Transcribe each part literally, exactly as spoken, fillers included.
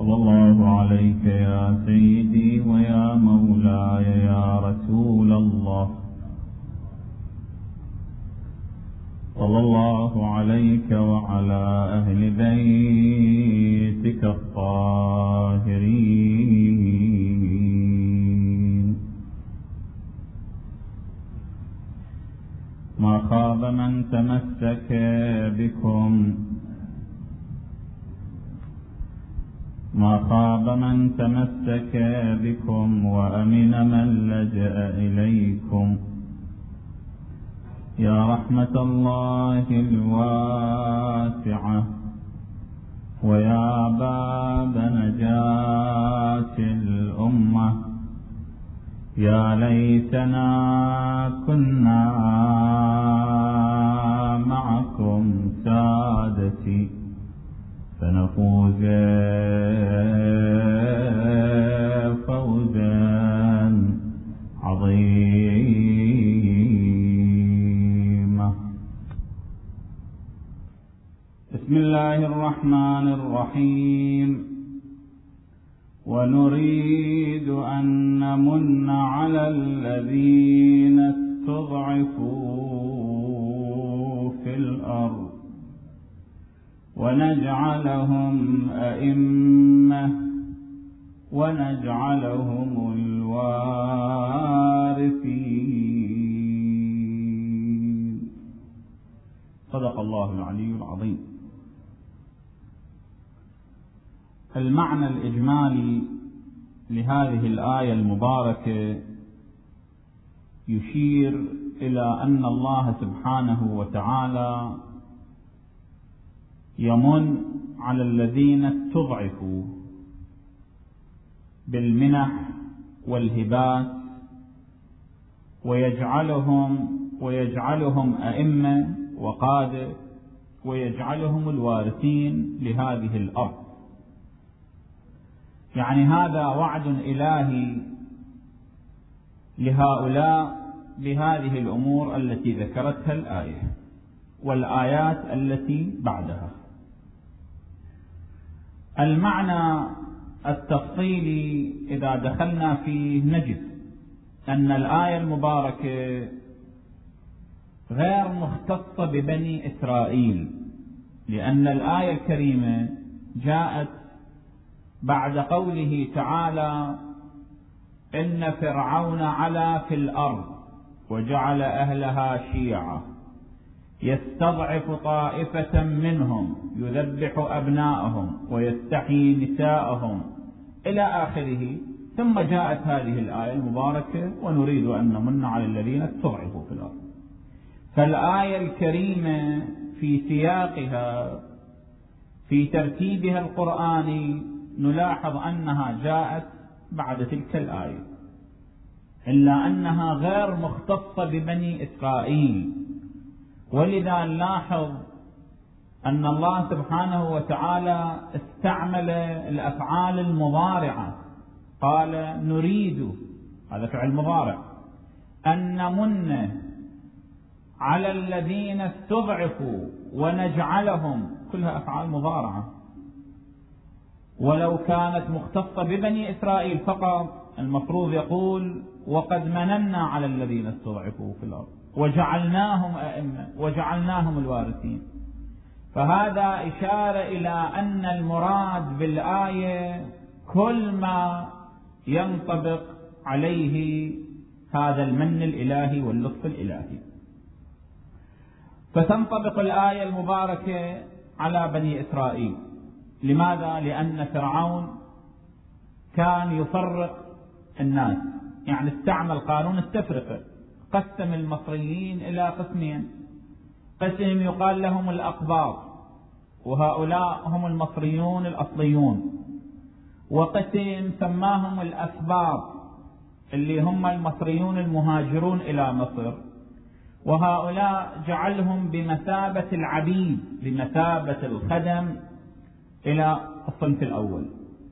صلى الله عليك يا سيدي ويا مولاي يا رسول الله، صلى الله عليك وعلى أهل بيتك الطاهرين. ما خاب من تمسك بكم ما خاب من تمسك بكم وأمن من لجأ إليكم. يا رحمة الله الواسعة ويا باب نجاة الأمة، يا ليتنا كنا معكم سادتي فنفوز فوزا عظيما. بسم الله الرحمن الرحيم. ونريد أن نمن على الذين استضعفوا في الأرض ونجعلهم أئمة ونجعلهم الوارثين. صدق الله العلي العظيم. المعنى الإجمالي لهذه الآية المباركة يشير إلى أن الله سبحانه وتعالى يمن على الذين استضعفوا بالمنح والهبات ويجعلهم ويجعلهم أئمة وقادة ويجعلهم الوارثين لهذه الأرض. يعني هذا وعد إلهي لهؤلاء بهذه الأمور التي ذكرتها الآية والآيات التي بعدها. المعنى التفصيلي إذا دخلنا فيه نجد أن الآية المباركة غير مختصة ببني إسرائيل، لأن الآية الكريمة جاءت بعد قوله تعالى: إن فرعون علا في الأرض وجعل أهلها شيعا يستضعف طائفة منهم يذبح أبناءهم ويستحيي نساءهم إلى آخره. ثم جاءت هذه الآية المباركة: ونريد أن نمن على الذين استضعفوا في الأرض. فالآية الكريمة في سياقها في ترتيبها القرآني نلاحظ أنها جاءت بعد تلك الآية، إلا أنها غير مختصة ببني إسرائيل. ولذا نلاحظ أن الله سبحانه وتعالى استعمل الأفعال المضارعة، قال نريد، هذا فعل مضارع، أن نمن على الذين استضعفوا ونجعلهم، كلها أفعال مضارعة. ولو كانت مختصة ببني إسرائيل فقط المفروض يقول وقد مننا على الذين استضعفوا في الأرض وجعلناهم أئمة وجعلناهم الوارثين. فهذا إشارة إلى أن المراد بالآية كل ما ينطبق عليه هذا المن الإلهي واللطف الإلهي. فتنطبق الآية المباركة على بني إسرائيل. لماذا؟ لأن فرعون كان يفرق الناس، يعني استعمل قانون التفرقة، قسم المصريين إلى قسمين: قسم يقال لهم الأقباط وهؤلاء هم المصريون الأصليون، وقسم سماهم الأسباط اللي هم المصريون المهاجرون إلى مصر، وهؤلاء جعلهم بمثابة العبيد، بمثابة الخدم إلى الصنف الأول.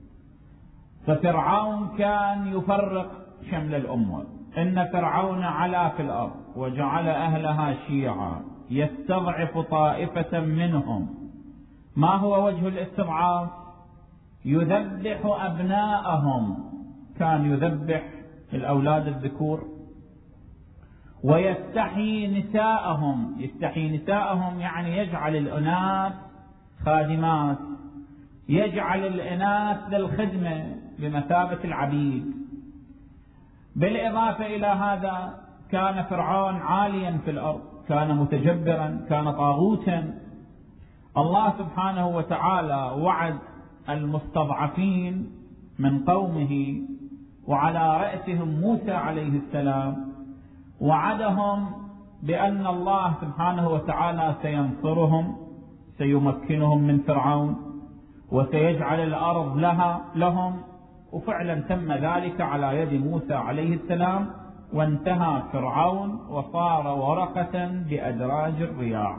ففرعون كان يفرق شمل الأمة. إن فرعون علا في الأرض وجعل أهلها شيعا يستضعف طائفة منهم. ما هو وجه الاستضعاف؟ يذبح أبناءهم، كان يذبح الأولاد الذكور، ويستحيي نساءهم. يستحيي نساءهم يعني يجعل الإناث خادمات، يجعل الإناث للخدمة بمثابة العبيد. بالإضافة إلى هذا كان فرعون عاليا في الأرض، كان متجبرا، كان طاغوتا. الله سبحانه وتعالى وعد المستضعفين من قومه وعلى رأسهم موسى عليه السلام، وعدهم بأن الله سبحانه وتعالى سينصرهم، سيمكنهم من فرعون، وسيجعل الأرض لها لهم. وفعلا تم ذلك على يد موسى عليه السلام، وانتهى فرعون وصار ورقة بأدراج الرياح.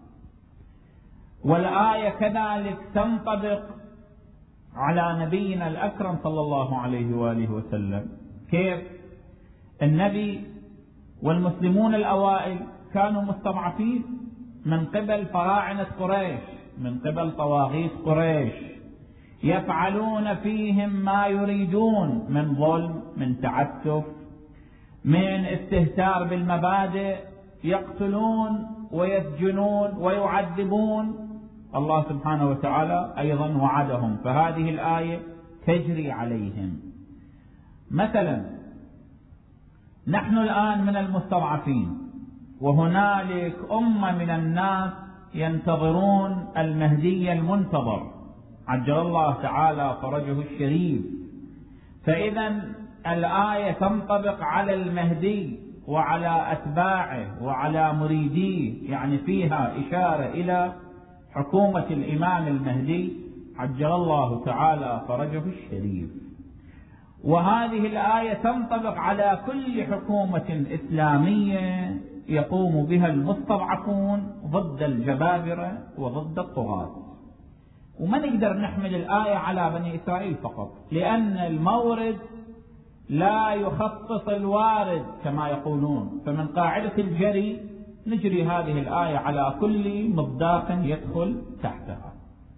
والآية كذلك تنطبق على نبينا الأكرم صلى الله عليه وآله وسلم. كيف؟ النبي والمسلمون الأوائل كانوا مستضعفين من قبل فراعنة قريش، من قبل طواغيت قريش، يفعلون فيهم ما يريدون من ظلم، من تعسف، من استهتار بالمبادئ، يقتلون ويسجنون ويعذبون. الله سبحانه وتعالى أيضا وعدهم، فهذه الآية تجري عليهم. مثلا نحن الآن من المستضعفين، وهنالك أمة من الناس ينتظرون المهدي المنتظر عجل الله تعالى فرجه الشريف. فإذا الآية تنطبق على المهدي وعلى أتباعه وعلى مريديه، يعني فيها إشارة إلى حكومة الإمام المهدي عجل الله تعالى فرجه الشريف. وهذه الآية تنطبق على كل حكومة إسلامية يقوم بها المستضعفون ضد الجبابرة وضد الطغاة. وما نقدر نحمل الآية على بني إسرائيل فقط، لأن المورد لا يخصص الوارد كما يقولون، فمن قاعدة الجري نجري هذه الآية على كل مصداق يدخل تحتها.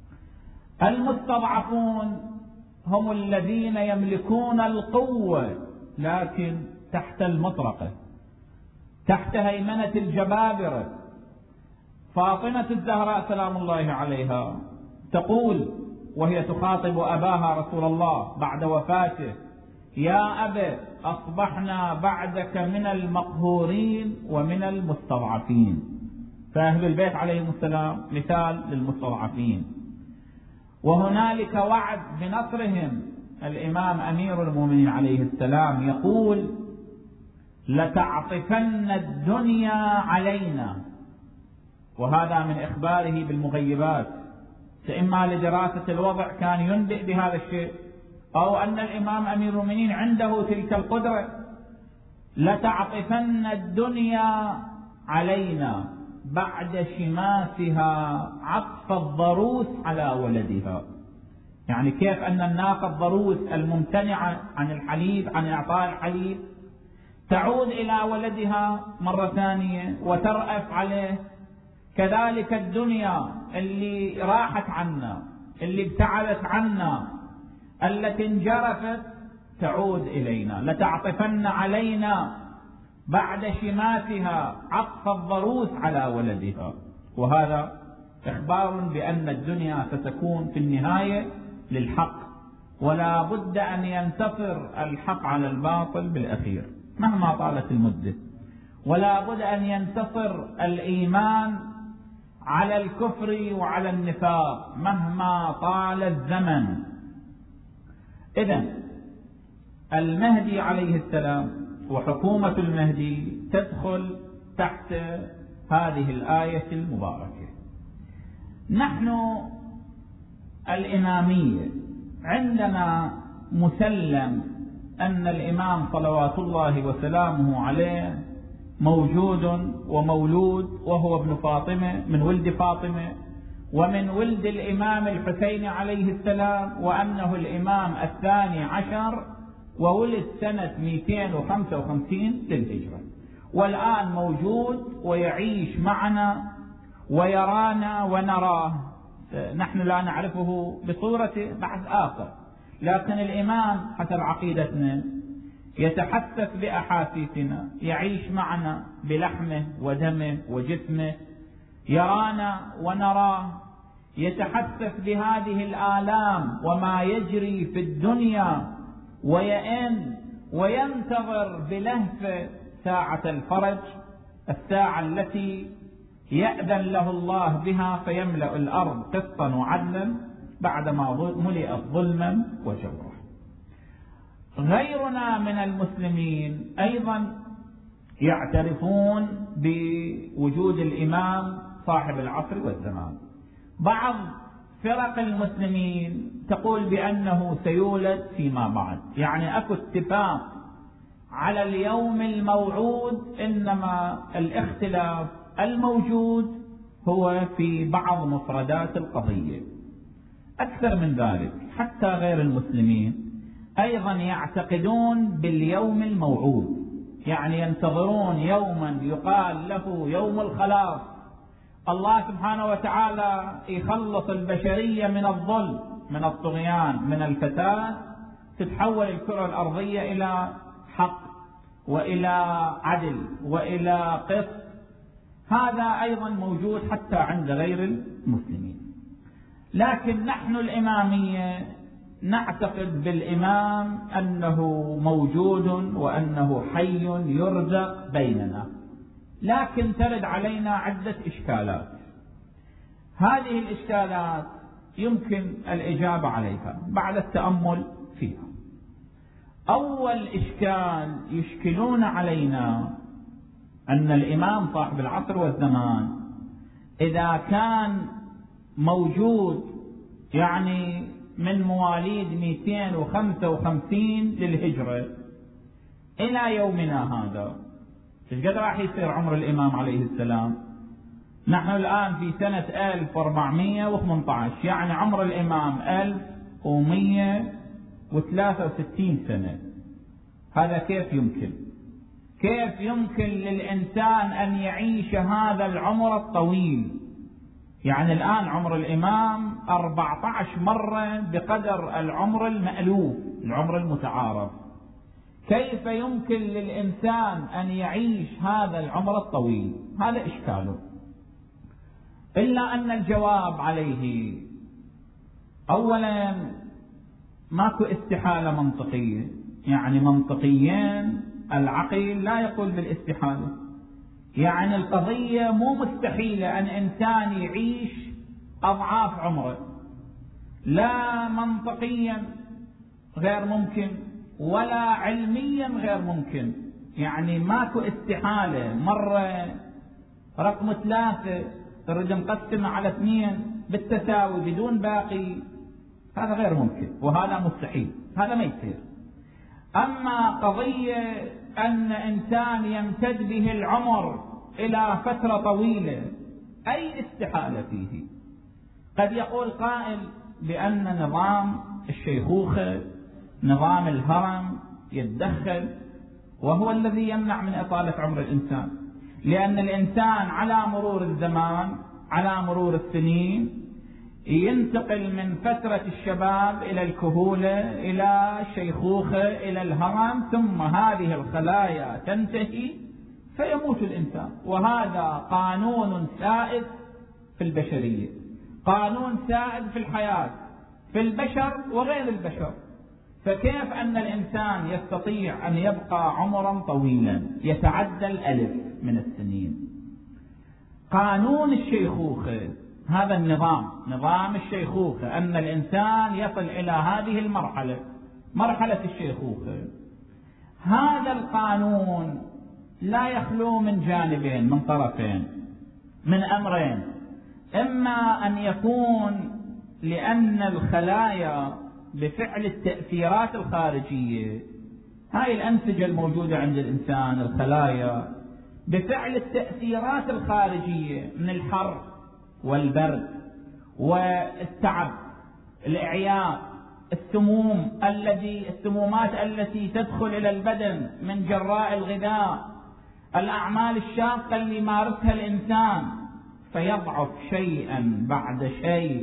المستضعفون هم الذين يملكون القوة لكن تحت المطرقة، تحت هيمنة الجبابرة. فاطمة الزهراء سلام الله عليها تقول وهي تخاطب أباها رسول الله بعد وفاته: يا أبا أصبحنا بعدك من المقهورين ومن المستضعفين. فأهل البيت عليهم السلام مثال للمستضعفين. وهنالك وعد بنصرهم. الإمام أمير المؤمنين عليه السلام يقول: لتعطفن الدنيا علينا. وهذا من إخباره بالمغيبات، فإما لدراسة الوضع كان ينبئ بهذا الشيء، أو أن الإمام أمير المؤمنين عنده تلك القدرة. لتعطفن الدنيا علينا بعد شماسها عطف الضروس على ولدها. يعني كيف أن الناقة الضروس الممتنعة عن الحليب، عن إعطاء الحليب، تعود إلى ولدها مرة ثانية وترأف عليه، كذلك الدنيا اللي راحت عنا، اللي ابتعدت عنا، التي انجرفت، تعود إلينا. لتعطفن علينا بعد شماتها عطف الضروس على ولدها. وهذا إخبار بأن الدنيا ستكون في النهاية للحق، ولا بد أن ينتصر الحق على الباطل بالأخير مهما طالت المدة، ولا بد أن ينتصر الإيمان على الكفر وعلى النفاق مهما طال الزمن. إذن المهدي عليه السلام وحكومة المهدي تدخل تحت هذه الآية المباركة. نحن الإمامية عندنا مسلم أن الإمام صلوات الله وسلامه عليه موجود ومولود، وهو ابن فاطمة من ولد فاطمة ومن ولد الإمام الحسين عليه السلام، وأنه الإمام الثاني عشر وولد سنة مئتين وخمسة وخمسين للهجرة، والآن موجود ويعيش معنا ويرانا ونراه نحن لا نعرفه بصورته بحث آخر، لكن الإمام حسب عقيدتنا يتحسس بأحاسيسنا، يعيش معنا بلحمه ودمه وجسمه، يرانا ونراه، يتحسس بهذه الآلام وما يجري في الدنيا، ويئن وينتظر بلهفة ساعة الفرج، الساعة التي يأذن له الله بها فيملأ الأرض قسطا وعدلا بعدما ملئت ظلما وجورا. غيرنا من المسلمين أيضا يعترفون بوجود الإمام صاحب العصر والزمان. بعض فرق المسلمين تقول بأنه سيولد فيما بعد، يعني أكو اتفاق على اليوم الموعود، إنما الاختلاف الموجود هو في بعض مفردات القضية. أكثر من ذلك حتى غير المسلمين أيضا يعتقدون باليوم الموعود، يعني ينتظرون يوما يقال له يوم الخلاص، الله سبحانه وتعالى يخلص البشرية من الظلم، من الطغيان، من الفساد، تتحول الكرة الأرضية إلى حق وإلى عدل وإلى قسط. هذا أيضا موجود حتى عند غير المسلمين. لكن نحن الإمامية نعتقد بالإمام أنه موجود وأنه حي يرزق بيننا، لكن ترد علينا عدة إشكالات. هذه الإشكالات يمكن الإجابة عليها بعد التأمل فيها. أول إشكال يشكلون علينا أن الإمام صاحب العصر والزمان إذا كان موجود يعني من مواليد مئتين وخمسة وخمسين للهجرة إلى يومنا هذا، إيش قد راح يصير عمر الإمام عليه السلام؟ نحن الآن في سنة ألف وأربعمئة وثمانية عشر، يعني عمر الإمام ألف ومئة وثلاثة وستين سنة. هذا كيف يمكن؟ كيف يمكن للإنسان أن يعيش هذا العمر الطويل؟ يعني الآن عمر الإمام أربعة عشر مرة بقدر العمر المألوف، العمر المتعارف. كيف يمكن للإنسان أن يعيش هذا العمر الطويل؟ هذا إشكاله. إلا أن الجواب عليه أولا ماكو استحالة منطقية، يعني منطقيا العقل لا يقول بالاستحالة، يعني القضية مو مستحيلة أن إنسان يعيش أضعاف عمره، لا منطقيا غير ممكن ولا علميا غير ممكن، يعني ماكو استحالة مرة رقم ثلاثة تريد نقسمه على اثنين بالتساوي بدون باقي، هذا غير ممكن وهذا مستحيل، هذا ما يصير. أما قضية أن إنسان يمتد به العمر إلى فترة طويلة، أي استحالة فيه. قد يقول قائل بأن نظام الشيخوخة، نظام الهرم يتدخل وهو الذي يمنع من إطالة عمر الإنسان، لأن الإنسان على مرور الزمان، على مرور السنين، ينتقل من فترة الشباب إلى الكهولة إلى الشيخوخة إلى الهرم، ثم هذه الخلايا تنتهي فيموت الإنسان. وهذا قانون سائد في البشرية، قانون سائد في الحياة، في البشر وغير البشر. فكيف أن الإنسان يستطيع أن يبقى عمرا طويلا يتعدى الألف من السنين؟ قانون الشيخوخة، هذا النظام، نظام الشيخوخة، أن الإنسان يصل إلى هذه المرحلة، مرحلة الشيخوخة. هذا القانون لا يخلو من جانبين، من طرفين، من أمرين. إما أن يكون لأن الخلايا بفعل التأثيرات الخارجية، هاي الأنسجة الموجودة عند الإنسان، الخلايا بفعل التأثيرات الخارجية من الحر والبرد والتعب، الإعياء، السموم الذي السمومات التي تدخل إلى البدن من جراء الغذاء، الأعمال الشاقة اللي يمارسها الإنسان، فيضعف شيئا بعد شيء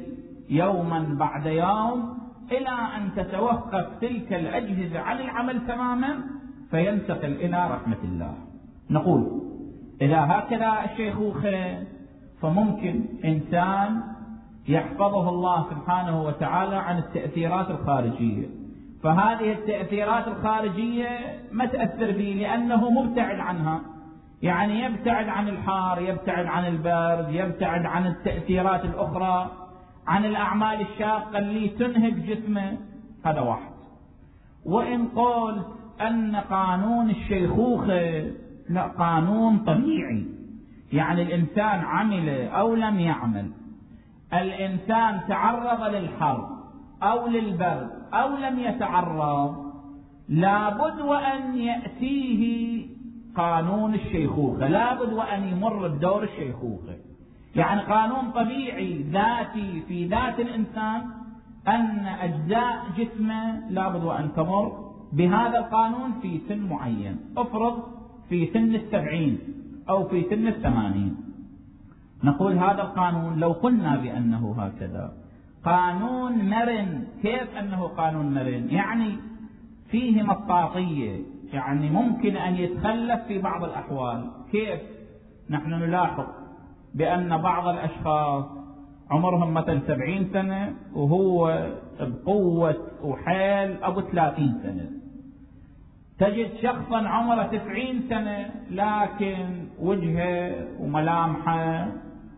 يوما بعد يوم إلى أن تتوقف تلك الأجهزة عن العمل تماما فينتقل إلى رحمة الله. نقول إذا هكذا الشيخوخة فممكن إنسان يحفظه الله سبحانه وتعالى عن التأثيرات الخارجية، فهذه التأثيرات الخارجية ما تأثر به لأنه مبتعد عنها، يعني يبتعد عن الحار، يبتعد عن البرد، يبتعد عن التأثيرات الأخرى، عن الأعمال الشاقة اللي تنهك جسمه. هذا واحد. وإن قلت أن قانون الشيخوخة لا قانون طبيعي، يعني الإنسان عمل أو لم يعمل، الإنسان تعرض للحر أو للبرد أو لم يتعرض، لابد وأن يأتيه قانون الشيخوخة، لابد وأن يمر بدور الشيخوخة. يعني قانون طبيعي ذاتي في ذات الإنسان أن أجزاء جسمه لابد وأن تمر بهذا القانون في سن معين. افرض في سن السبعين أو في سن الثمانين، نقول هذا القانون لو قلنا بأنه هكذا قانون مرن. كيف أنه قانون مرن؟ يعني فيه مطاطية، يعني ممكن أن يتخلف في بعض الأحوال. كيف؟ نحن نلاحظ بأن بعض الأشخاص عمرهم مثلا سبعين سنة وهو بقوة وحيل أبو ثلاثين سنة، تجد شخصا عمره تسعين سنة لكن وجهه وملامحه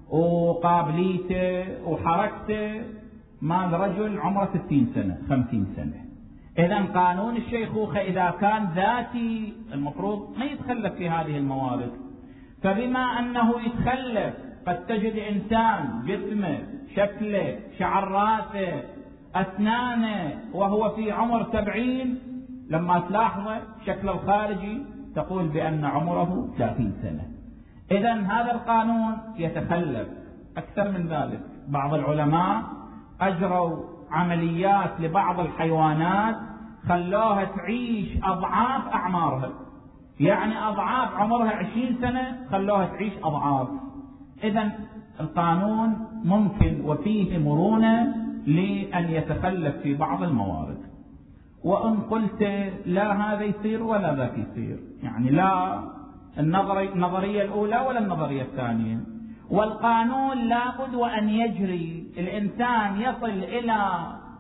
وقابليته وحركته مال رجل عمره ستين سنة خمسين سنة. إذن قانون الشيخوخة إذا كان ذاتي المفروض ما يتخلف في هذه الموارد، فبما أنه يتخلف قد تجد إنسان جسمه شكله شعر راسه أسنانه وهو في عمر سبعين لما تلاحظه شكله الخارجي تقول بأن عمره ثلاثين سنة. إذن هذا القانون يتخلف. أكثر من ذلك بعض العلماء أجروا عمليات لبعض الحيوانات خلوها تعيش أضعاف أعمارها، يعني أضعاف عمرها عشرين سنة خلوها تعيش أضعاف. إذن القانون ممكن وفيه مرونة لأن يتخلف في بعض الموارد. وإن قلت لا هذا يصير ولا ذاك يصير، يعني لا النظرية الأولى ولا النظرية الثانية، والقانون لابد وأن يجري. الإنسان يصل إلى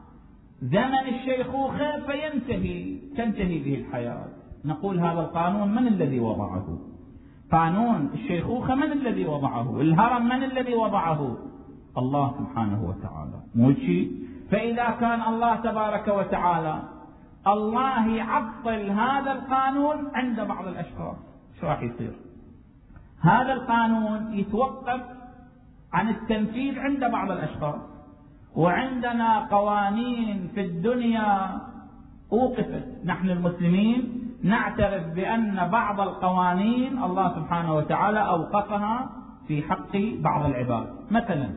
زمن الشيخوخة فينتهي تنتهي به الحياة. نقول هذا القانون من الذي وضعه؟ قانون الشيخوخة من الذي وضعه؟ الهرم من الذي وضعه؟ الله سبحانه وتعالى، مو شيء. فإذا كان الله تبارك وتعالى الله يعطل هذا القانون عند بعض الأشخاص، شو راح يصير؟ هذا القانون يتوقف عن التنفيذ عند بعض الأشخاص، وعندنا قوانين في الدنيا أوقفت. نحن المسلمين نعترف بأن بعض القوانين الله سبحانه وتعالى أوقفها في حق بعض العباد. مثلا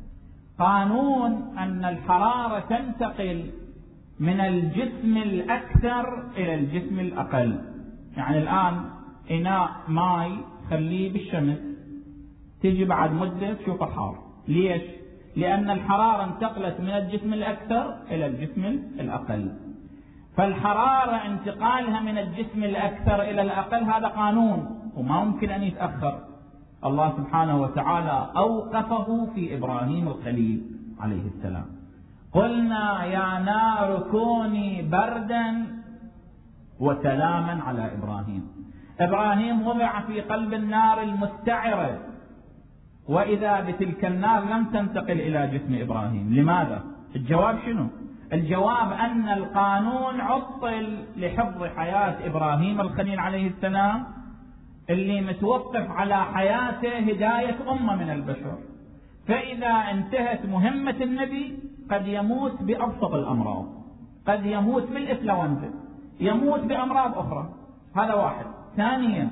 قانون أن الحرارة تنتقل من الجسم الأكثر إلى الجسم الأقل. يعني الآن إناء ماء خليه بالشمس، تجي بعد مدة تشوفه حار. ليش؟ لأن الحرارة انتقلت من الجسم الأكثر إلى الجسم الأقل. فالحرارة انتقالها من الجسم الأكثر إلى الأقل هذا قانون وما ممكن أن يتأخر. الله سبحانه وتعالى أوقفه في إبراهيم الخليل عليه السلام. قلنا يا نار كوني بردا وسلاما على إبراهيم. إبراهيم وضع في قلب النار المستعرة، وإذا بتلك النار لم تنتقل إلى جسم إبراهيم. لماذا؟ الجواب شنو؟ الجواب أن القانون عطل لحفظ حياة إبراهيم الخليل عليه السلام اللي متوقف على حياته هداية أمة من البشر. فإذا انتهت مهمة النبي قد يموت بأبسط الأمراض، قد يموت بالإنفلونزا، يموت بأمراض أخرى. هذا واحد. ثانيا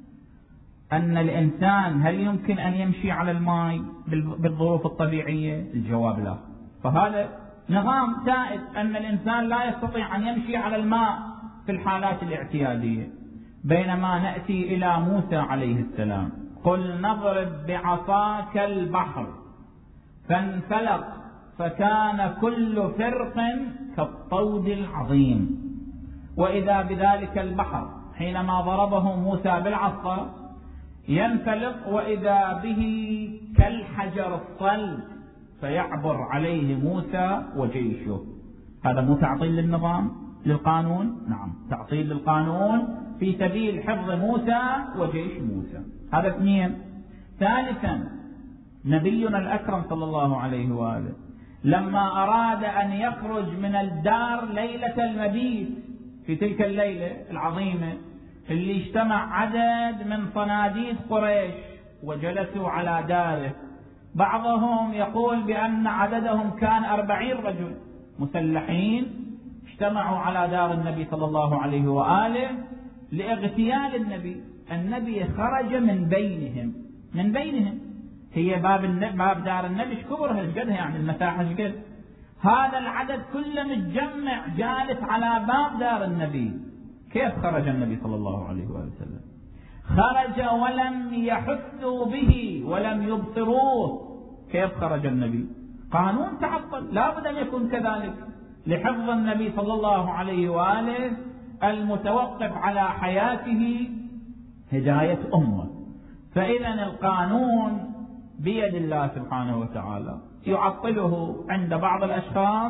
أن الإنسان هل يمكن أن يمشي على الماء بالظروف الطبيعية؟ الجواب لا. فهذا نظام سائد أن الإنسان لا يستطيع أن يمشي على الماء في الحالات الاعتيادية. بينما نأتي إلى موسى عليه السلام، قل نضرب بعصاك البحر فانفلق فكان كل فرق كالطود العظيم. وإذا بذلك البحر حينما ضربه موسى بالعصا ينفلق وإذا به كالحجر الصلب فيعبر عليه موسى وجيشه. هذا مو تعطيل للنظام للقانون؟ نعم، تعطيل للقانون في سبيل حفظ موسى وجيش موسى. هذا اثنين. ثالثا، نبينا الأكرم صلى الله عليه وآله لما أراد أن يخرج من الدار ليلة المبيت، في تلك الليلة العظيمة اللي اجتمع عدد من صناديد قريش وجلسوا على داره، بعضهم يقول بأن عددهم كان أربعين رجل مسلحين اجتمعوا على دار النبي صلى الله عليه وآله لاغتيال النبي. النبي خرج من بينهم من بينهم هي باب باب دار النبي شكبرها شقدها، يعني المساحة شقد. هذا العدد كله متجمع جالس على باب دار النبي. كيف خرج النبي صلى الله عليه وآله وسلم؟ خرج ولم يحسوا به ولم يبصروه. كيف خرج النبي؟ قانون تعطل، لا بد أن يكون كذلك لحفظ النبي صلى الله عليه وآله المتوقف على حياته هداية أمة. فإذا القانون بيد الله سبحانه وتعالى، يعطله عند بعض الأشخاص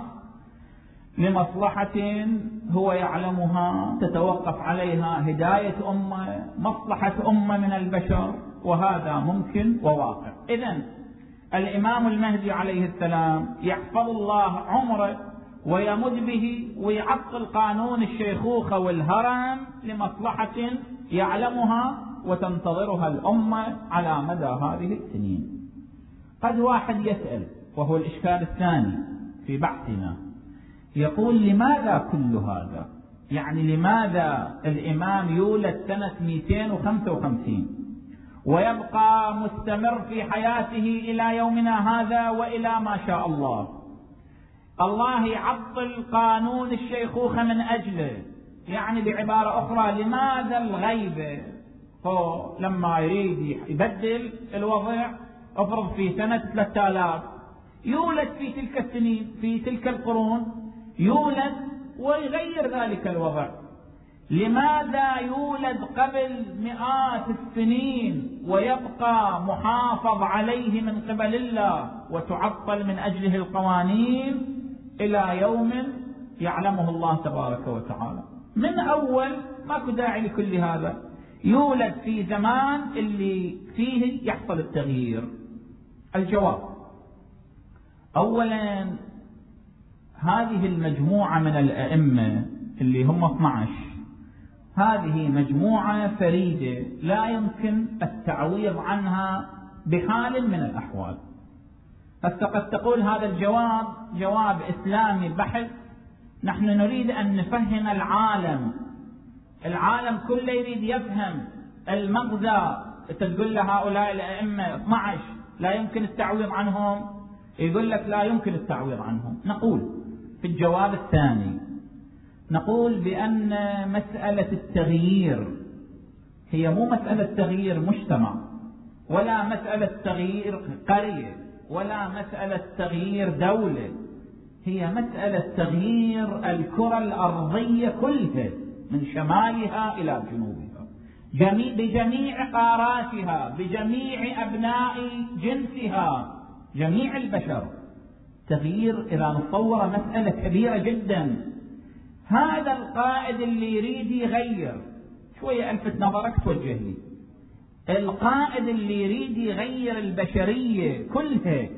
لمصلحة هو يعلمها تتوقف عليها هداية أمة، مصلحة أمة من البشر، وهذا ممكن وواقع. إذن الإمام المهدي عليه السلام يحفظ الله عمره ويمد به ويعطل قانون الشيخوخة والهرم لمصلحة يعلمها وتنتظرها الأمة على مدى هذه السنين. قد واحد يسأل، وهو الإشكال الثاني في بحثنا، يقول لماذا كل هذا؟ يعني لماذا الإمام يولد سنة مئتين وخمسة وخمسين ويبقى مستمر في حياته إلى يومنا هذا وإلى ما شاء الله؟ الله يعطل قانون الشيخوخة من أجله. يعني بعبارة أخرى، لماذا الغيبة؟ هو لما يريد يبدل الوضع افرض في سنة ثلاثة آلاف يولد في تلك السنين في تلك القرون يولد ويغير ذلك الوضع. لماذا يولد قبل مئات السنين ويبقى محافظ عليه من قبل الله وتعطل من أجله القوانين إلى يوم يعلمه الله تبارك وتعالى؟ من أول ماكو داعي لكل هذا، يولد في زمان اللي فيه يحصل التغيير. الجواب: أولا، هذه المجموعة من الأئمة اللي هم اثني عشر هذه مجموعة فريدة لا يمكن التعويض عنها بحال من الأحوال. هسه قد تقول هذا الجواب جواب إسلامي بحث، نحن نريد أن نفهم العالم، العالم كله يريد يفهم المغزى. تقول له هؤلاء الأئمة اثني عشر لا يمكن التعويض عنهم، يقول لك لا يمكن التعويض عنهم. نقول في الجواب الثاني، نقول بأن مسألة التغيير هي مو مسألة تغيير مجتمع، ولا مسألة تغيير قرية، ولا مسألة تغيير دولة، هي مسألة تغيير الكرة الأرضية كلها من شمالها إلى جنوبها، جميع بجميع قاراتها، بجميع أبناء جنسها، جميع البشر. تغيير إذا نتصور مسألة كبيرة جدا. هذا القائد اللي يريد يغير، شوية ألفت نظرك توجه لي، القائد اللي يريد يغير البشرية كلها،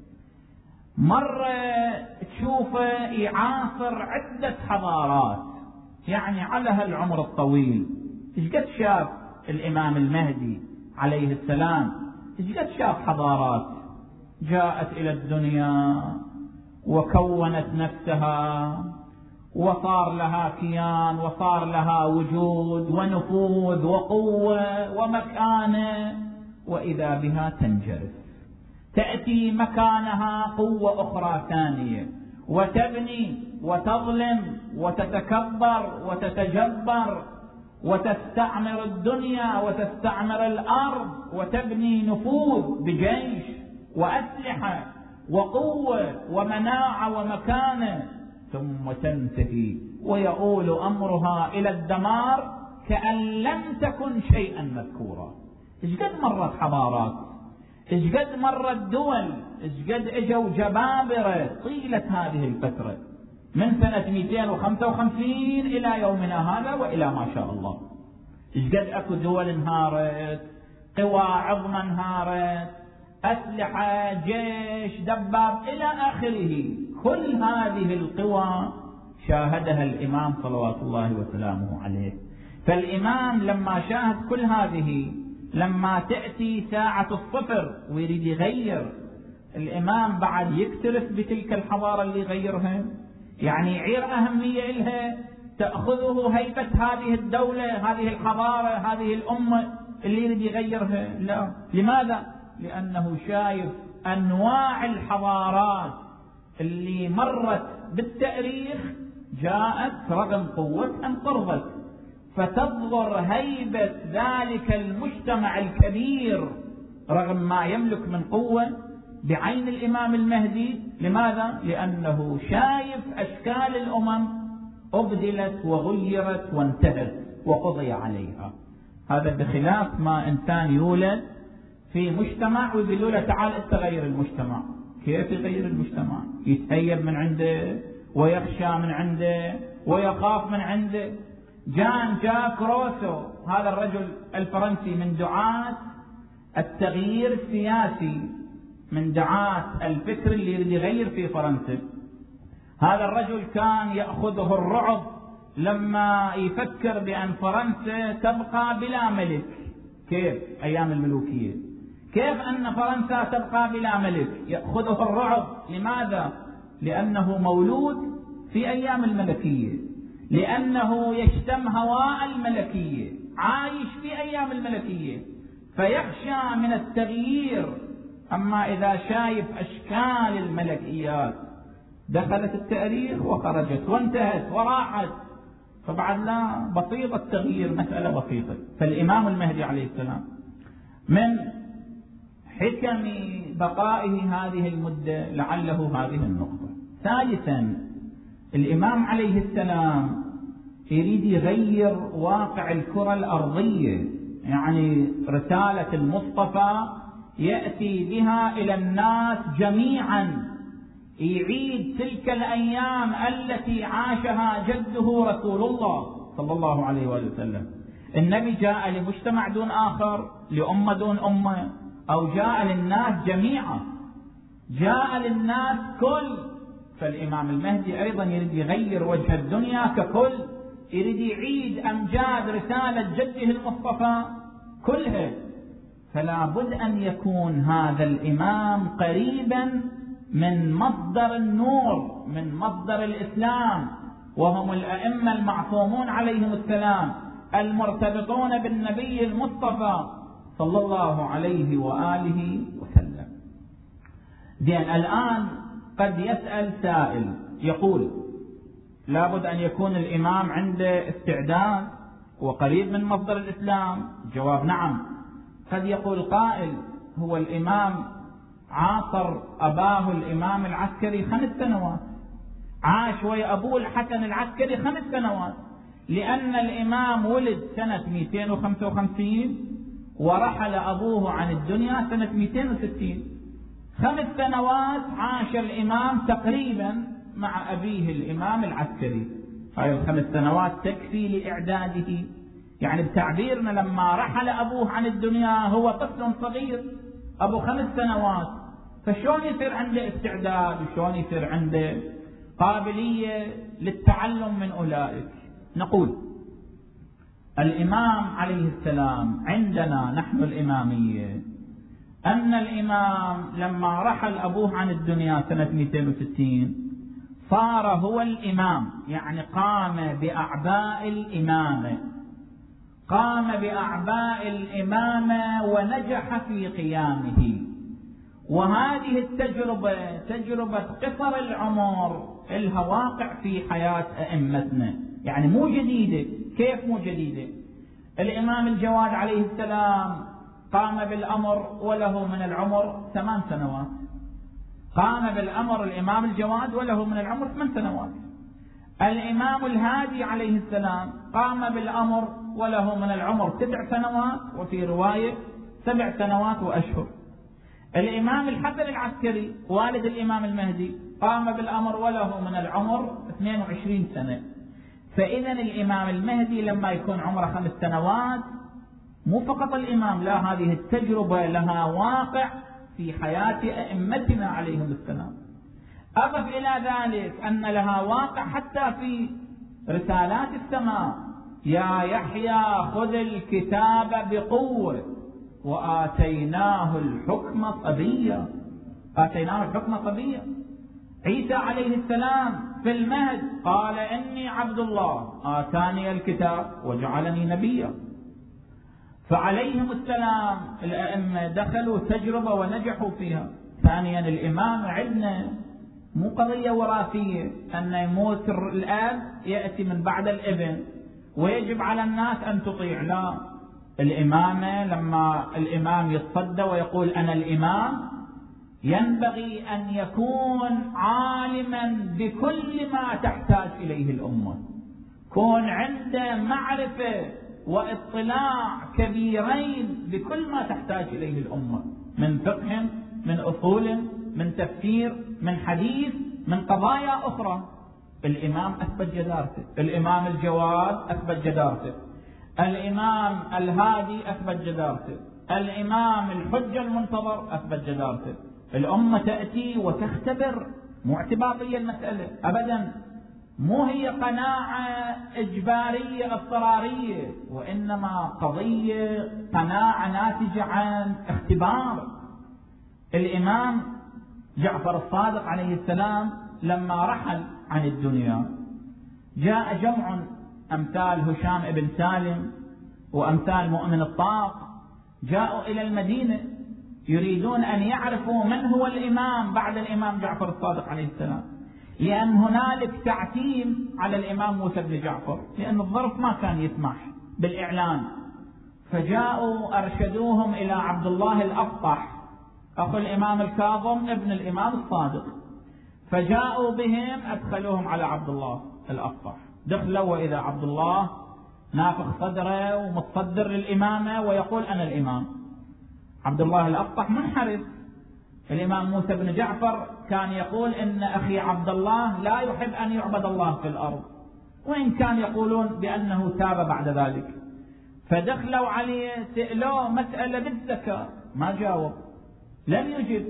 مرة تشوفه يعاصر عدة حضارات، يعني على هالعمر الطويل ايش قد شاف الإمام المهدي عليه السلام؟ ايش قد شاف حضارات جاءت إلى الدنيا وكونت نفسها وصار لها كيان وصار لها وجود ونفوذ وقوة ومكانة، وإذا بها تنجرف، تأتي مكانها قوة أخرى ثانية وتبني وتظلم وتتكبر وتتجبر وتستعمر الدنيا وتستعمر الأرض وتبني نفوذ بجيش وأسلحة وقوة ومناعة ومكانة، ثم تنتهي ويؤول أمرها إلى الدمار كأن لم تكن شيئا مذكورا. إيش قد مرت حضارات، إيش قد مرت دول، إيش قد إجوا جبابرة طيلة هذه الفترة من سنة مئتين وخمسة وخمسين إلى يومنا هذا وإلى ما شاء الله. إيش قد أكو دول انهارت، قوى عظمى انهارت، أسلحة، جيش، دباب إلى آخره. كل هذه القوى شاهدها الإمام صلوات الله وسلامه عليه. فالإمام لما شاهد كل هذه، لما تأتي ساعة الصفر ويريد يغير، الإمام بعد يكترث بتلك الحضارة اللي يغيرها، يعني يعير أهمية إلها، تأخذه هيبة هذه الدولة، هذه الحضارة، هذه الأمة اللي يريد يغيرها؟ لا. لماذا؟ لأنه شايف أنواع الحضارات اللي مرت بالتاريخ جاءت رغم قوتها قربت، فتظهر هيبة ذلك المجتمع الكبير رغم ما يملك من قوة بعين الإمام المهدي. لماذا؟ لأنه شايف أشكال الأمم أبدلت وغيرت وانتهت وقضي عليها. هذا بخلاف ما إنسان يولد في مجتمع ويقولوا له تعال تغير المجتمع. كيف يغير المجتمع؟ يتهيب من عنده ويخشى من عنده ويخاف من عنده. جان جاك روسو هذا الرجل الفرنسي من دعاة التغيير السياسي، من دعاة الفكر اللي يريد يغير في فرنسا. هذا الرجل كان يأخذه الرعب لما يفكر بأن فرنسا تبقى بلا ملك. كيف؟ أيام الملوكية، كيف أن فرنسا تبقى بلا ملك؟ يأخذه الرعب. لماذا؟ لأنه مولود في أيام الملكية، لأنه يشتم هواء الملكية، عايش في أيام الملكية، فيخشى من التغيير. أما إذا شايف أشكال الملكيات دخلت التاريخ وخرجت وانتهت وراحت، فبعد لا، بسيط التغيير، مسألة بسيطة. فالإمام المهدي عليه السلام من حكم بقائه هذه المدة لعله هذه النقطة. ثالثا، الإمام عليه السلام يريد يغير واقع الكرة الأرضية، يعني رسالة المصطفى يأتي بها إلى الناس جميعا، يعيد تلك الأيام التي عاشها جده رسول الله صلى الله عليه وسلم. النبي جاء لمجتمع دون آخر، لأمة دون أمة، أو جاء للناس جميعا، جاء للناس كل. فالإمام المهدي أيضا يريد يغير وجه الدنيا ككل، يريد يعيد أمجاد رسالة جده المصطفى كلها. فلا بد أن يكون هذا الإمام قريبا من مصدر النور، من مصدر الإسلام، وهم الأئمة المعصومون عليهم السلام المرتبطون بالنبي المصطفى صلى الله عليه وآله وسلم. زين، الآن قد يسأل سائل يقول لابد أن يكون الإمام عنده استعداد وقريب من مصدر الإسلام. جواب نعم. قد يقول قائل هو الإمام عاصر أباه الإمام العسكري خمس سنوات، عاش ويا أبوه الحسن العسكري خمس سنوات، لأن الإمام ولد سنة مئتين وخمسة وخمسين ورحل أبوه عن الدنيا سنة مئتين وستين. خمس سنوات عاش الإمام تقريبا مع أبيه الإمام العسكري. هاي الخمس سنوات تكفي لإعداده. يعني بتعبيرنا لما رحل أبوه عن الدنيا هو طفل صغير، أبو خمس سنوات، فشون يصير عنده استعداد وشون يصير عنده قابلية للتعلم من أولئك؟ نقول الإمام عليه السلام عندنا نحن الإمامية أن الإمام لما رحل أبوه عن الدنيا سنة مئتين وستين صار هو الإمام، يعني قام بأعباء الإمامة، قام بأعباء الإمامة ونجح في قيامه. وهذه التجربة تجربة قصر العمر لها واقع في حياة أئمتنا، يعني مو جديدة. كيف مو جديدة؟ الإمام الجواد عليه السلام قام بالأمر وله من العمر ثمان سنوات. قام بالأمر الإمام الجواد وله من العمر ثمان سنوات. الإمام الهادي عليه السلام قام بالأمر وله من العمر تسع سنوات، وفي رواية سبع سنوات وأشهر. الإمام الحسن العسكري والد الإمام المهدي قام بالأمر وله من العمر اثنين وعشرين سنة. فإذا الإمام المهدي لما يكون عمره خمس سنوات مو فقط الإمام، لا، هذه التجربة لها واقع في حياة أئمتنا عليهم السلام. أضف إلى ذلك أن لها واقع حتى في رسالات السماء: يا يحيى خذ الكتاب بقوة وآتيناه الحكم صبيا. آتيناه الحكم صبيا. عيسى عليه السلام في المهد قال إني عبد الله آتاني الكتاب وجعلني نبيا. فعليهم السلام الأئمة دخلوا تجربة ونجحوا فيها. ثانيا الإمام عندنا مو قضية وراثية أن يموت الأب يأتي من بعد الابن ويجب على الناس أن تطيع، لا. الإمامة لما الإمام يتصدى ويقول أنا الإمام ينبغي أن يكون عالما بكل ما تحتاج إليه الأمة، كون عنده معرفة واطلاع كبيرين بكل ما تحتاج إليه الأمة من فقه، من أصول، من تفسير، من حديث، من قضايا أخرى. الإمام أثبت جدارته، الإمام الجواد أثبت جدارته، الإمام الهادي أثبت جدارته، الإمام الحجة المنتظر أثبت جدارته. الأمة تأتي وتختبر، مو اعتباطية المسألة أبدا، مو هي قناعة إجبارية اضطرارية، وإنما قضية قناعة ناتجة عن اختبار. الإمام جعفر الصادق عليه السلام لما رحل عن الدنيا جاء جمع أمثال هشام بن سالم وأمثال مؤمن الطاق، جاءوا إلى المدينة يريدون أن يعرفوا من هو الإمام بعد الإمام جعفر الصادق عليه السلام، لأن هنالك تعتيم على الإمام موسى بن جعفر، لأن الظرف ما كان يسمح بالإعلان. فجاءوا أرشدوهم إلى عبد الله الأفطح أخو الإمام الكاظم ابن الإمام الصادق، فجاءوا بهم أدخلوهم على عبد الله الأفطح. دخلوا وإذا عبد الله نافخ صدره ومتصدر للإمامة ويقول أنا الإمام. عبد الله الأفطح منحرف. الإمام موسى بن جعفر كان يقول إن أخي عبد الله لا يحب أن يعبد الله في الأرض، وإن كان يقولون بأنه تاب بعد ذلك. فدخلوا عليه سألوه مسألة بالذكاء ما جاوب، لم يجب.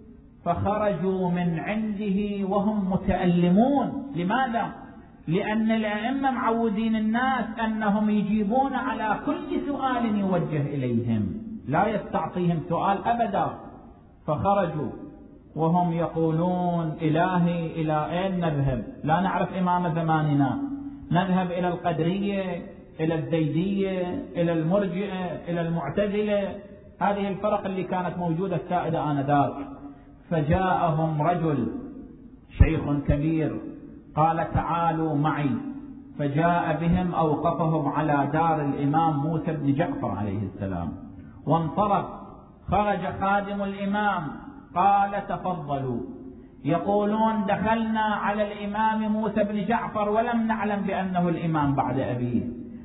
فخرجوا من عنده وهم متألمون. لماذا؟ لأن الأئمة معودين الناس أنهم يجيبون على كل سؤال يوجه إليهم، لا يستعطيهم سؤال أبدا. فخرجوا وهم يقولون إلهي إلى أين نذهب؟ لا نعرف إمام زماننا، نذهب إلى القدرية، إلى الزيدية، إلى المرجئة، إلى المعتزلة، هذه الفرق اللي كانت موجودة السائدة آنذاك. فجاءهم رجل شيخ كبير قال تعالوا معي، فجاء بهم أوقفهم على دار الإمام موسى بن جعفر عليه السلام وانصرف. خرج خادم الإمام قال تفضلوا. يقولون دخلنا على الإمام موسى بن جعفر ولم نعلم بأنه الإمام بعد أبيه،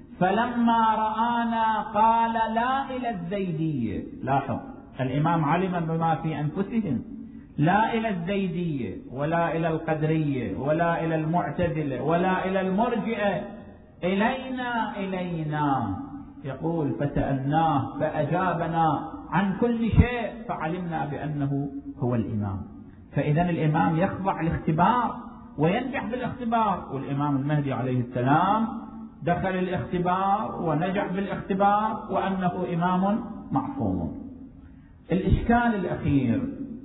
فلما رآنا قال لا إلى الزيدية. لاحظ، الإمام علم بما في أنفسهم، لا إلى الزيدية ولا إلى القدرية ولا إلى المعتزلة ولا إلى المرجئة، إلينا إلينا. يقول فسألناه فأجابنا عن كل شيء فعلمنا بأنه هو الإمام. فإذا الإمام يخضع الاختبار وينجح بالاختبار، والإمام المهدي عليه السلام دخل الاختبار ونجح بالاختبار وأنه إمام معصوم. الإشكال الأخير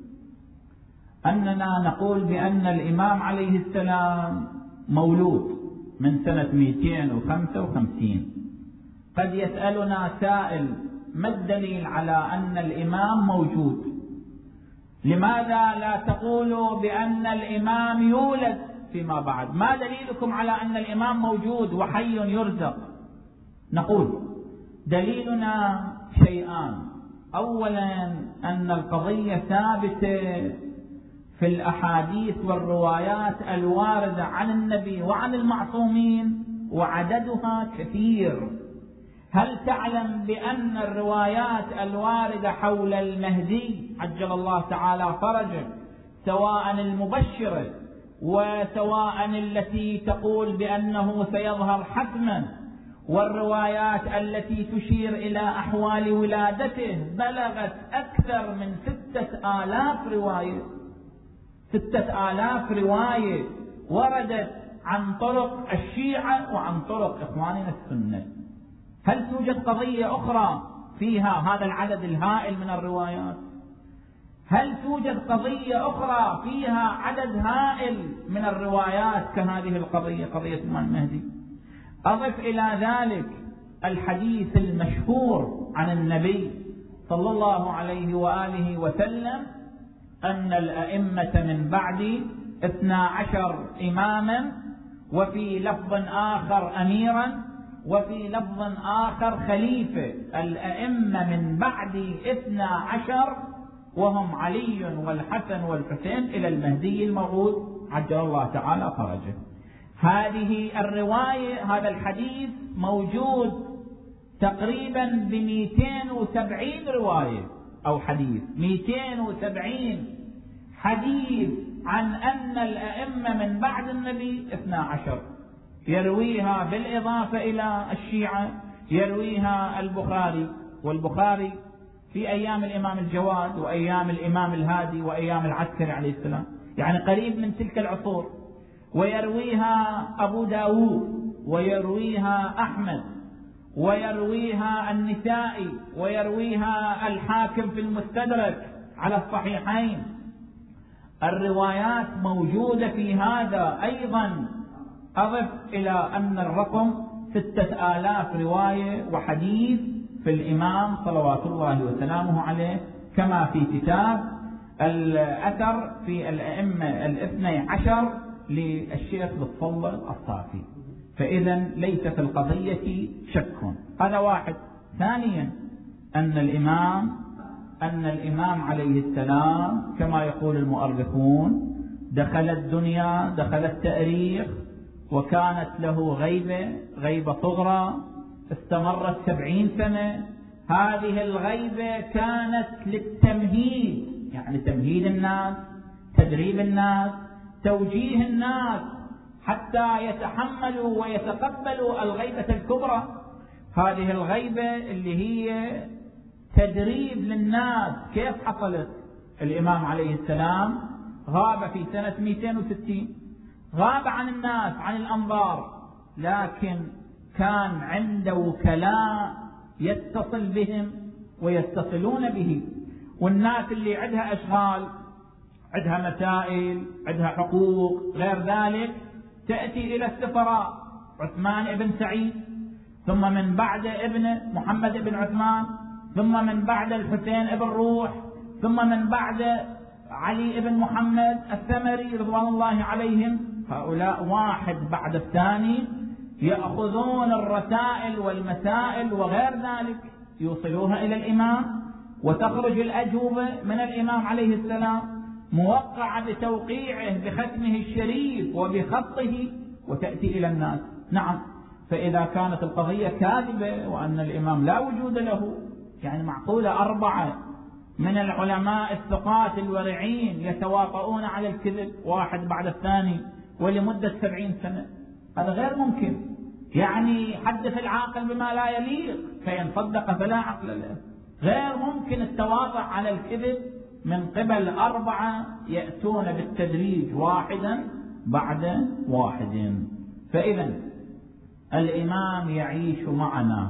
أننا نقول بأن الإمام عليه السلام مولود من سنة مئتين وخمسة وخمسين. قد يسألنا سائل ما الدليل على أن الإمام موجود؟ لماذا لا تقولوا بأن الإمام يولد فيما بعد؟ ما دليلكم على أن الإمام موجود وحي يرزق؟ نقول دليلنا شيئان. أولا أن القضية ثابتة في الأحاديث والروايات الواردة عن النبي وعن المعصومين وعددها كثير. هل تعلم بأن الروايات الواردة حول المهدي عجل الله تعالى فرجه، سواء المبشرة وسواء التي تقول بأنه سيظهر حتما، والروايات التي تشير إلى أحوال ولادته، بلغت أكثر من ستة آلاف رواية ستة آلاف رواية وردت عن طرق الشيعة وعن طرق إخواننا السنة. هل توجد قضية أخرى فيها هذا العدد الهائل من الروايات؟ هل توجد قضية أخرى فيها عدد هائل من الروايات كهذه القضية، قضية الإمام المهدي؟ أضف إلى ذلك الحديث المشهور عن النبي صلى الله عليه وآله وسلم أن الأئمة من بعد اثنا عشر إماما، وفي لفظ آخر أميرا، وفي لفظ آخر خليفة. الأئمة من بعد اثنا عشر وهم علي والحسن والحسين إلى المهدي الموعود عجل الله تعالى فرجه. هذه الرواية، هذا الحديث موجود تقريبا بمئتين وسبعين رواية أو حديث، مئتين وسبعين حديث عن أن الأئمة من بعد النبي اثنا عشر، يرويها بالإضافة إلى الشيعة يرويها البخاري، والبخاري في أيام الإمام الجواد وأيام الإمام الهادي وأيام العسكري عليه السلام، يعني قريب من تلك العصور، ويرويها أبو داود ويرويها أحمد ويرويها النسائي ويرويها الحاكم في المستدرك على الصحيحين. الروايات موجودة في هذا أيضا. أضف إلى أن الرقم ستة آلاف رواية وحديث في الإمام صلوات الله وسلامه عليه، كما في كتاب الأثر في الأئمة الاثني عشر للشيخ لطفل الصافي. فإذا ليس في القضية شك. هذا واحد. ثانيا أن الإمام أن الإمام عليه السلام كما يقول المؤرخون دخل الدنيا، دخل التاريخ، وكانت له غيبة غيبة صغرى استمرت سبعين سنة. هذه الغيبة كانت للتمهيد، يعني تمهيد الناس، تدريب الناس، توجيه الناس حتى يتحملوا ويتقبلوا الغيبة الكبرى. هذه الغيبة اللي هي تدريب للناس. كيف حصلت؟ الإمام عليه السلام غاب في سنة مئتين وستين، غاب عن الناس عن الأنظار، لكن كان عنده وكلاء يتصل بهم ويتصلون به. والناس اللي عندها أشغال، عندها مسائل، عندها حقوق غير ذلك، تأتي إلى السفراء عثمان بن سعيد، ثم من بعد ابنه محمد بن عثمان، ثم من بعد الحسين بن روح، ثم من بعد علي بن محمد الثمري رضوان الله عليهم. هؤلاء واحد بعد الثاني يأخذون الرسائل والمسائل وغير ذلك يوصلوها إلى الإمام، وتخرج الأجوبة من الإمام عليه السلام موقعة بتوقيعه بختمه الشريف وبخطه وتأتي إلى الناس. نعم، فإذا كانت القضية كاذبة وأن الإمام لا وجود له، يعني معقولة أربعة من العلماء الثقات الورعين يتواطؤون على الكذب واحد بعد الثاني ولمدة سبعين سنة؟ هذا غير ممكن. يعني حدث العاقل بما لا يليق فإن صدق فلا عقل له. غير ممكن التواطؤ على الكذب من قبل أربعة يأتون بالتدريج واحدا بعد واحد. فإذا الإمام يعيش معنا،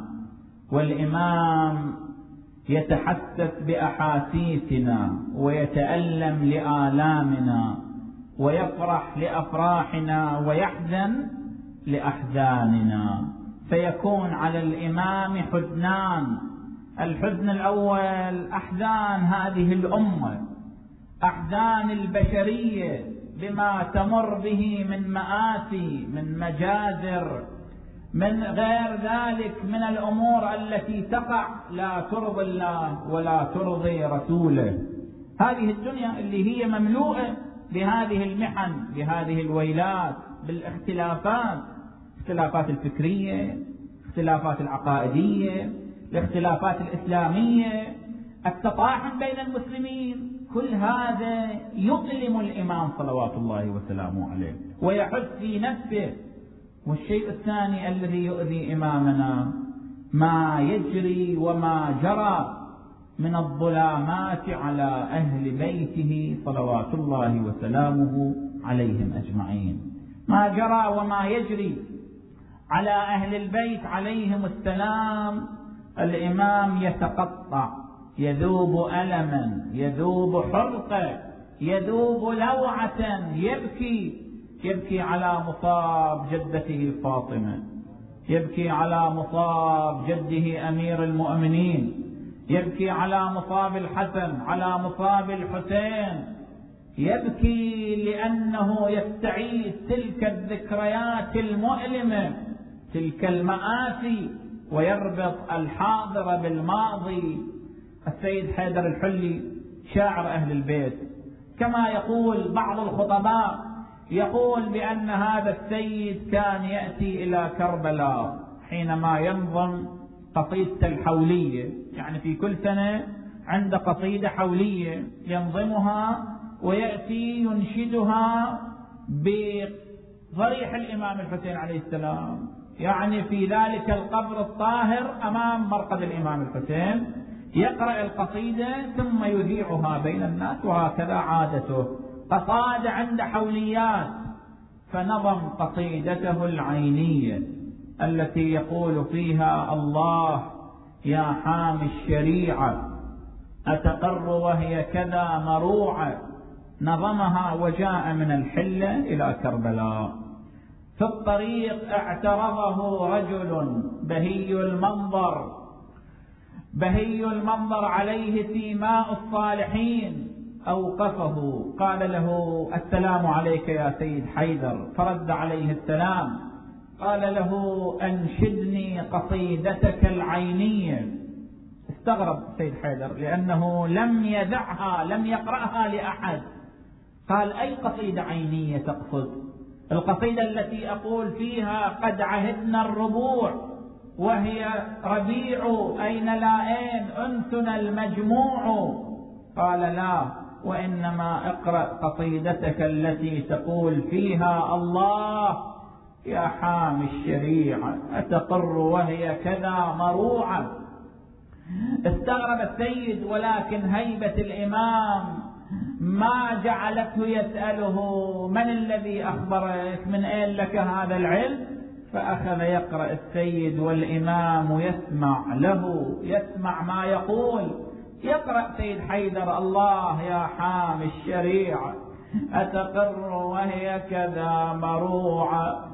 والإمام يتحسس بأحاسيسنا ويتألم لآلامنا ويفرح لأفراحنا ويحزن لأحزاننا. فيكون على الإمام حزنان. الحزن الأول أحزان هذه الأمة، أحزان البشرية بما تمر به من مآسي، من مجازر، من غير ذلك من الأمور التي تقع لا ترضي الله ولا ترضي رسوله. هذه الدنيا اللي هي مملوءة بهذه المحن، بهذه الويلات، بالاختلافات، الاختلافات الفكرية، الاختلافات العقائدية، الاختلافات الإسلامية، التطاحن بين المسلمين، كل هذا يؤلم الإمام صلوات الله وسلامه عليه ويحس في نفسه. والشيء الثاني الذي يؤذي إمامنا ما يجري وما جرى من الظلامات على أهل بيته صلوات الله وسلامه عليهم أجمعين. ما جرى وما يجري على أهل البيت عليهم السلام، الإمام يتقطع، يذوب ألما، يذوب حرقة، يذوب لوعة، يبكي يبكي على مصاب جدته فاطمة، يبكي على مصاب جده أمير المؤمنين، يبكي على مصاب الحسن، على مصاب الحسين، يبكي لأنه يستعيد تلك الذكريات المؤلمة، تلك المآسي، ويربط الحاضر بالماضي. السيد حيدر الحلي شاعر أهل البيت كما يقول بعض الخطباء، يقول بأن هذا السيد كان يأتي إلى كربلاء حينما ينظم قصيدة الحولية، يعني في كل سنة عند قصيدة حولية ينظمها ويأتي ينشدها بضريح الإمام الحسين عليه السلام، يعني في ذلك القبر الطاهر أمام مرقد الإمام الحسين يقرأ القصيدة ثم يذيعها بين الناس، وهكذا عادته. قصاد عند حوليات، فنظم قصيدته العينية التي يقول فيها: الله يا حامي الشريعة أتقر وهي كذا مروعة. نظمها وجاء من الحلة إلى كربلاء. في الطريق اعترضه رجل بهي المنظر، بهي المنظر عليه سيماء الصالحين، أوقفه قال له: السلام عليك يا سيد حيدر. فرد عليه السلام، قال له: أنشدني قصيدتك العينية. استغرب سيد حيدر لأنه لم يدعها، لم يقرأها لأحد. قال: أي قصيدة عينية تقصد؟ القصيدة التي أقول فيها قد عهدنا الربوع وهي ربيع أين لائين أنسنا المجموع. قال: لا، وإنما اقرأ قصيدتك التي تقول فيها: الله يا حامي الشريعة أتقر وهي كذا مروعة. استغرب السيد، ولكن هيبة الإمام ما جعلته يسأله: من الذي أخبرك؟ من أين لك هذا العلم؟ فأخذ يقرأ السيد والإمام يسمع له، يسمع ما يقول. يقرأ سيد حيدر: الله يا حامي الشريعة أتقر وهي كذا مروعة.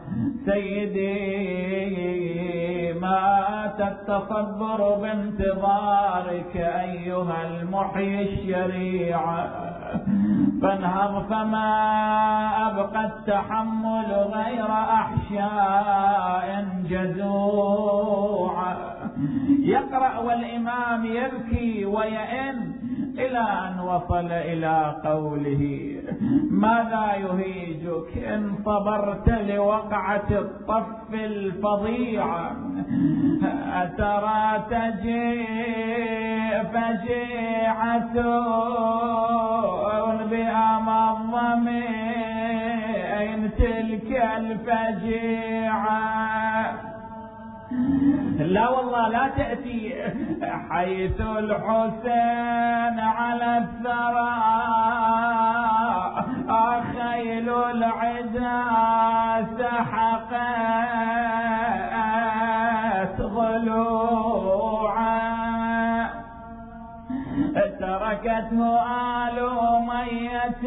سيدي ما التصبر بانتظارك أيها المحيي الشريعة، فانهض فما أبقى التحمل غير أحشاء جزوعة. يقرأ والإمام يبكي ويئن إلى أن وصل إلى قوله: ماذا يهيجك إن صبرت لوقعة الطف الفظيعة؟ أترى تجيء فجيعة بأمضم أين تلك الفجيعة؟ لا والله لا تأتي، حيث الحسين على الثرى خيل العدا سحقت ضلوعا، تركته آل أمية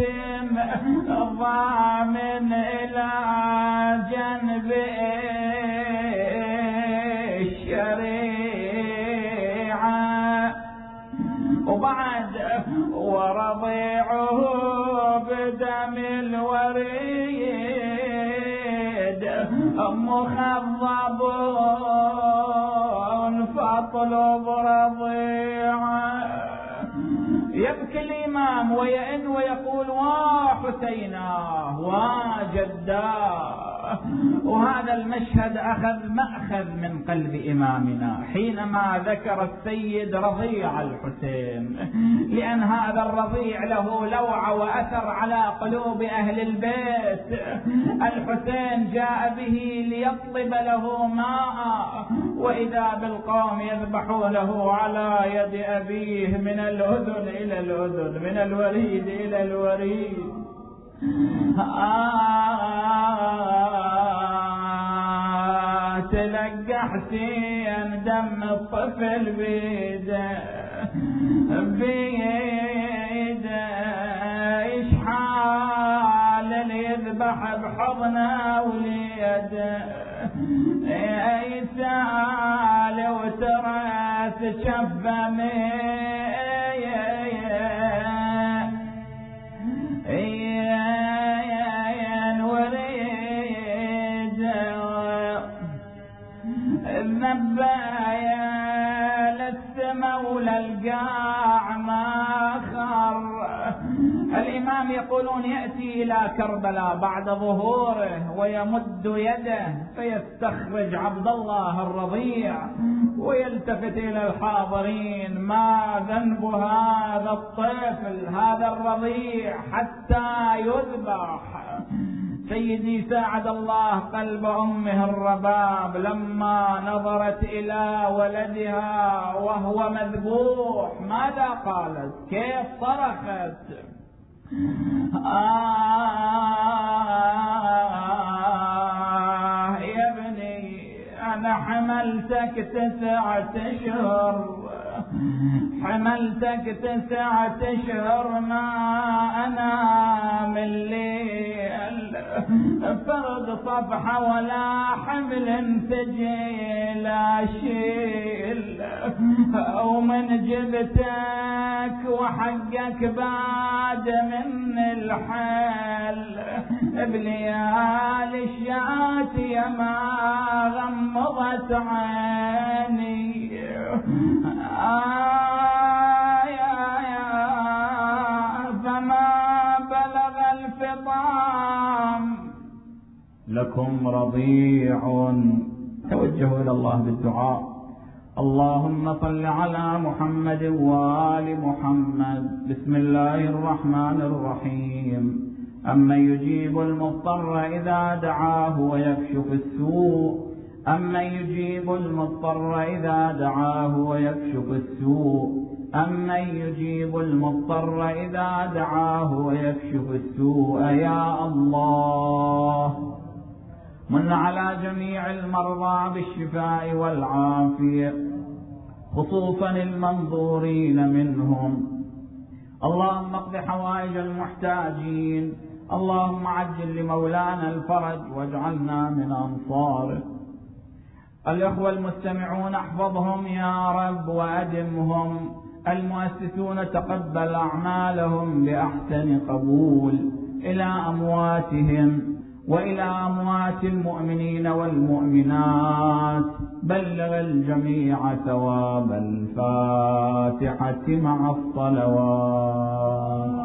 ضامن إلى جنبه الشريعة، وبعد ورضيعه بدم الوريد مخضب فاطلب رضيعه. يبكي كل إمام ويئن ويقول وحسيناه وجداه. وهذا المشهد أخذ مأخذ من قلب إمامنا حينما ذكر السيد رضيع الحسين، لأن هذا الرضيع له لوعة وأثر على قلوب أهل البيت. الحسين جاء به ليطلب له ماء، وإذا بالقوم يذبحونه على يد أبيه من الأذن إلى الأذن، من الوريد إلى الوريد. آه تلقى حسين دم الطفل بيده بيده، يشحال اللي يذبح بحضنه وليده، يسال وترى تشفى النبايا للسما وللقاع ما خر. الإمام يقولون يأتي إلى كربلاء بعد ظهوره ويمد يده فيستخرج عبد الله الرضيع ويلتفت إلى الحاضرين: ما ذنب هذا الطفل هذا الرضيع حتى يذبح؟ سيدي ساعد الله قلب أمه الرباب لما نظرت إلى ولدها وهو مذبوح ماذا قالت؟ كيف صرخت؟ آه يا ابني أنا حملتك تسعة أشهر، حملتك تسعة أشهر ما أنا من الليل فرد صفحة ولا حمل ثقيل أشيل، ومن جبتك وحقك بعد من الحل بليالي الشاتية ما غمضت عيني. آه يا يا فما بلغ الفطام لكم رضيع. توجهوا إلى الله بالدعاء: اللهم صل على محمد وآل محمد. بسم الله الرحمن الرحيم. أمن يجيب المضطر إذا دعاه ويكشف السوء، أمن يجيب المضطر إذا دعاه ويكشف السوء، أمن يجيب المضطر إذا دعاه ويكشف السوء. يا الله من على جميع المرضى بالشفاء والعافية خصوصا المنظورين منهم. اللهم اقض حوائج المحتاجين، اللهم عجل لمولانا الفرج واجعلنا من أنصاره. الأخوة المستمعون احفظهم يا رب وأدمهم. المؤسسون تقبل أعمالهم بأحسن قبول. إلى أمواتهم وإلى أموات المؤمنين والمؤمنات بلغ الجميع ثواب الفاتحة مع الصلوات.